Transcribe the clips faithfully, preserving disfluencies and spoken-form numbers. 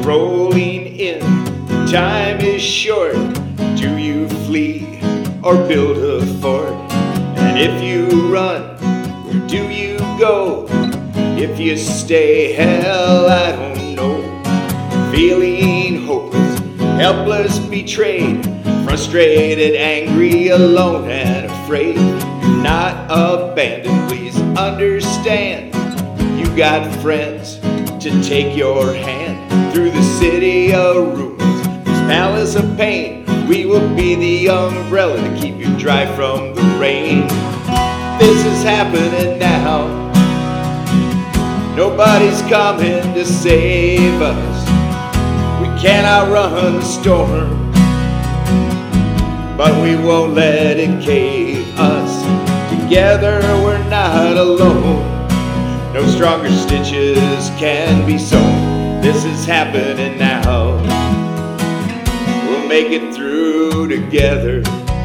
rolling in. Time is short. Do you flee or build a fort? And if you run, where do you go? If you stay, hell, I don't know. Feeling hopeless, helpless, betrayed, frustrated, angry, alone, and afraid. You're not abandoned, please understand. You got friends to take your hand through the city of ruins, this palace of pain. We will be the umbrella to keep you dry from the rain. This is happening now. Nobody's coming to save us. We can't outrun the storm, but we won't let it cave us. Together we're not alone. No stronger stitches can be sewn. This is happening now. We'll make it through together.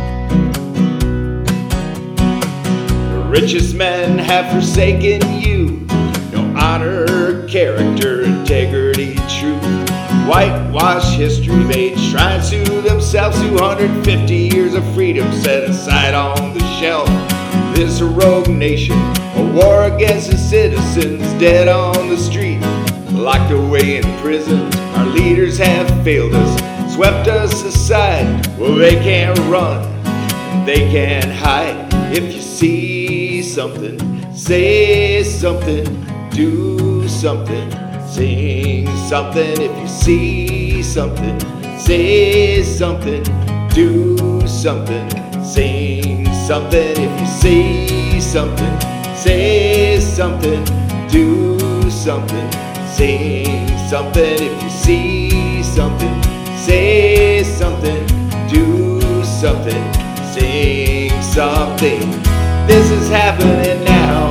The richest men have forsaken you. No honor, character, integrity, truth. Whitewash history, made shrines to themselves. Two hundred fifty years of freedom set aside on the shelf. This rogue nation, a war against the citizens, dead on the street, locked away in prisons. Our leaders have failed us, swept us aside. Well, they can't run, and they can't hide. If you see something, say something, do something, sing something. If you see something, say something, do something, sing something. If you see something, say something, do something, sing something. If you see something, say something, do something, sing something. This is happening now.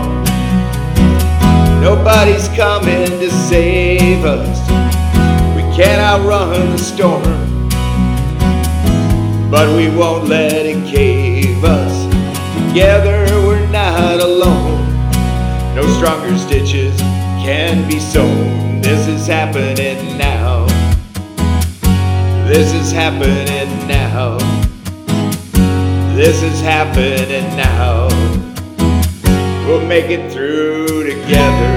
Nobody's coming to save us. We can't outrun the storm, but we won't let it cave us. Together we're not alone. No stronger stitches can be sewn. This is happening now. This is happening now. This is happening now. We'll make it through together.